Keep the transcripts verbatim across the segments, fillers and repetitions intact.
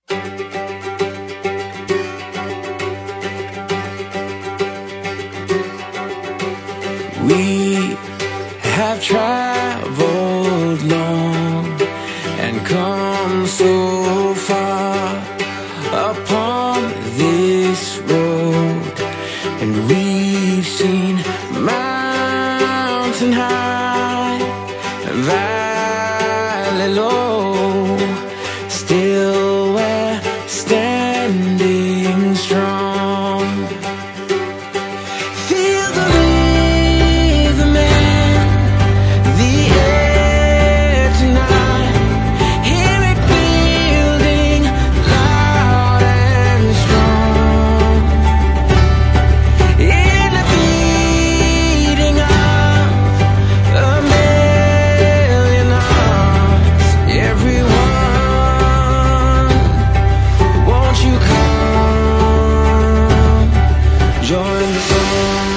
We have traveled long and come so far upon this road, and we've seen mountain high, valley low, still we're standing strong. Feel the rhythm in the air tonight, hear it building loud and strong, in the beating of a million hearts. Everyone, won't you come join the song?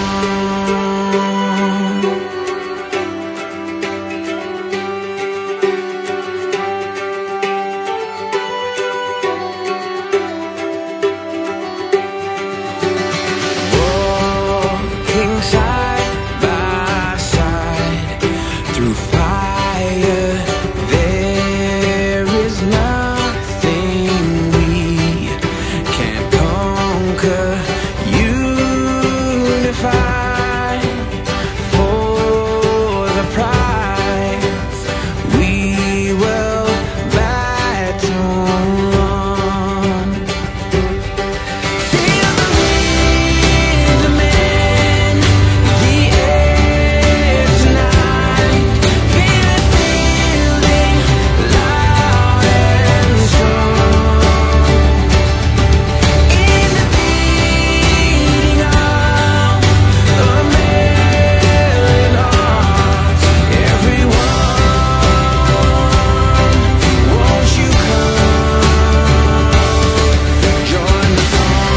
Walking side by side through fire, there is nothing we can't conquer. Unified for the prize, we will battle on. Feel the rhythm in the air tonight, feel it building loud and strong, in the beating of a million hearts. Everyone, won't you come join the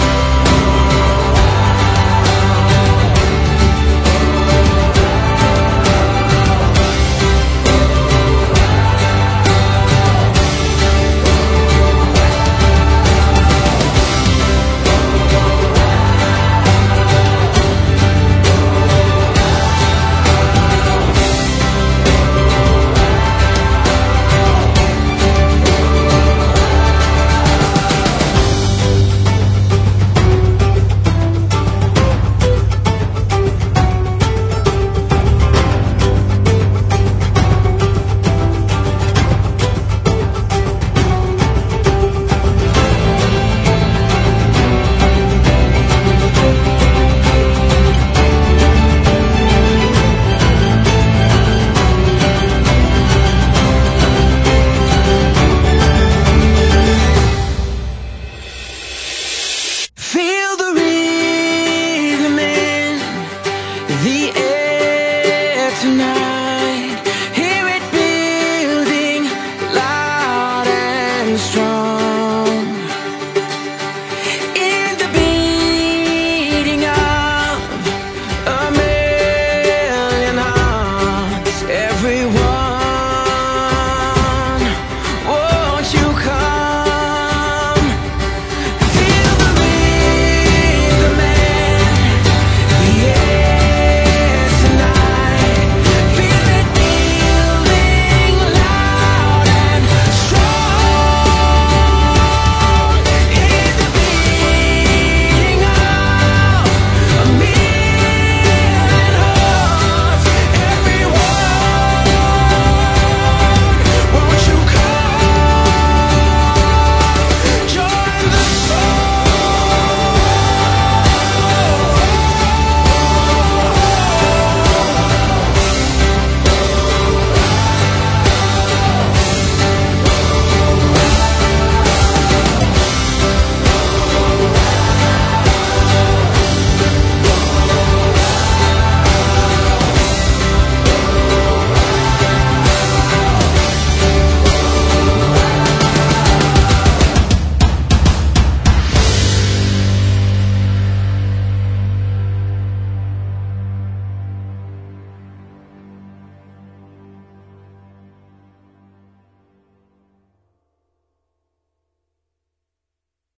Feel the rhythm in the air tonight, hear it building loud and strong.